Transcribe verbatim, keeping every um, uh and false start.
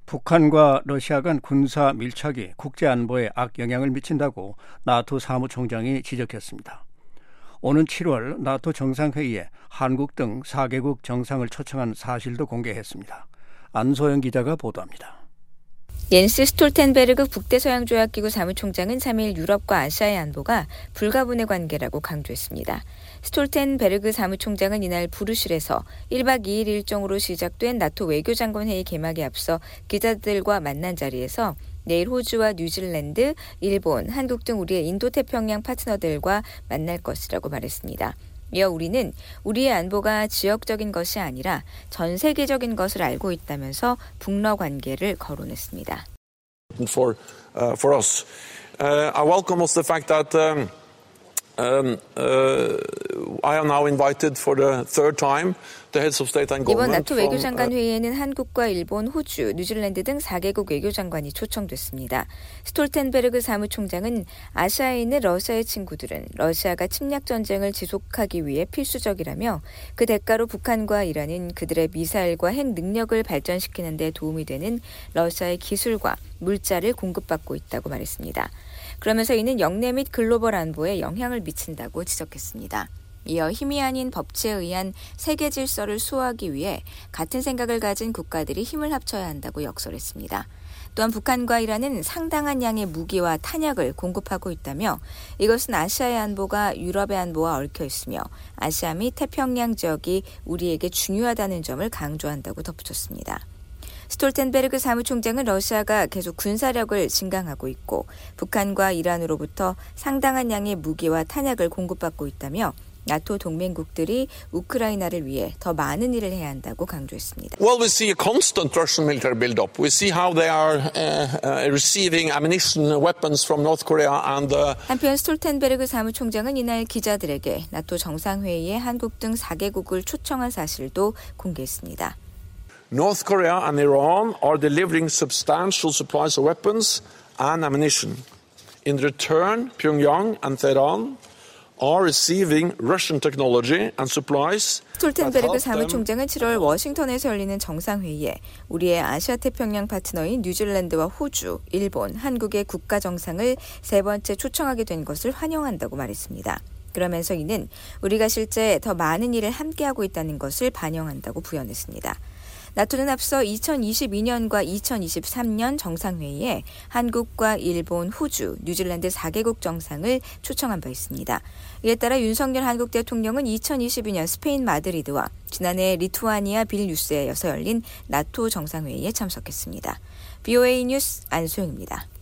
북한과 러시아 간 군사 밀착이 국제 안보에 악영향을 미친다고 나토 사무총장이 지적했습니다. 오는 칠월 나토 정상회의에 한국 등 사 개국 정상을 초청한 사실도 공개했습니다. 안소영 기자가 보도합니다. 옌스 스톨텐베르그 북대서양조약기구 사무총장은 삼 일 유럽과 아시아의 안보가 불가분의 관계라고 강조했습니다. 스톨텐베르그 사무총장은 이날 브뤼셀에서 일 박 이 일 일정으로 시작된 나토 외교장관 회의 개막에 앞서 기자들과 만난 자리에서 내일 호주와 뉴질랜드, 일본, 한국 등 우리의 인도태평양 파트너들과 만날 것이라고 말했습니다. 이어 우리는 우리의 안보가 지역적인 것이 아니라 전 세계적인 것을 알고 있다면서 북러 관계를 거론했습니다. For, uh, for us, uh, I welcome also the fact that um, um, uh, I am now invited for the third time. 이번 나토 외교장관 회의에는 한국과 일본, 호주, 뉴질랜드 등 사 개국 외교장관이 초청됐습니다. 스톨텐베르그 사무총장은 아시아에 있는 러시아의 친구들은 러시아가 침략 전쟁을 지속하기 위해 필수적이라며 그 대가로 북한과 이란은 그들의 미사일과 핵 능력을 발전시키는 데 도움이 되는 러시아의 기술과 물자를 공급받고 있다고 말했습니다. 그러면서 이는 영내 및 글로벌 안보에 영향을 미친다고 지적했습니다. 이어 힘이 아닌 법치에 의한 세계 질서를 수호하기 위해 같은 생각을 가진 국가들이 힘을 합쳐야 한다고 역설했습니다. 또한 북한과 이란은 상당한 양의 무기와 탄약을 공급하고 있다며 이것은 아시아의 안보가 유럽의 안보와 얽혀 있으며 아시아 및 태평양 지역이 우리에게 중요하다는 점을 강조한다고 덧붙였습니다. 스톨텐베르그 사무총장은 러시아가 계속 군사력을 증강하고 있고 북한과 이란으로부터 상당한 양의 무기와 탄약을 공급받고 있다며 나토 동맹국들이 우크라이나를 위해 더 많은 일을 해야 한다고 강조했습니다. Well, we see a constant Russian military build-up. We see how they are uh, uh, receiving ammunition, weapons from North Korea and. Uh... 한편 스톨텐베르그 사무총장은 이날 기자들에게 나토 정상회의에 한국 등 사 개국을 초청한 사실도 공개했습니다. North Korea and Iran are delivering substantial supplies of weapons and ammunition. In return, Pyongyang and Tehran are receiving Russian technology and supplies. 스톨텐베르그 사무총장은 칠월 워싱턴에서 열리는 정상회의에 우리의 아시아 태평양 파트너인 뉴질랜드와 호주, 일본, 한국의 국가 정상을 세 번째 초청하게 된 것을 환영한다고 말했습니다. 그러면서 이는 우리가 실제 더 많은 일을 함께하고 있다는 것을 반영한다고 부연했습니다. 나토는 앞서 이천이십이 년과 이천이십삼 년 정상회의에 한국과 일본, 호주, 뉴질랜드 사 개국 정상을 초청한 바 있습니다. 이에 따라 윤석열 한국 대통령은 이천이십이 년 스페인 마드리드와 지난해 리투아니아 빌뉴스에 이어서 열린 나토 정상회의에 참석했습니다. 브이오에이 뉴스 안소영입니다.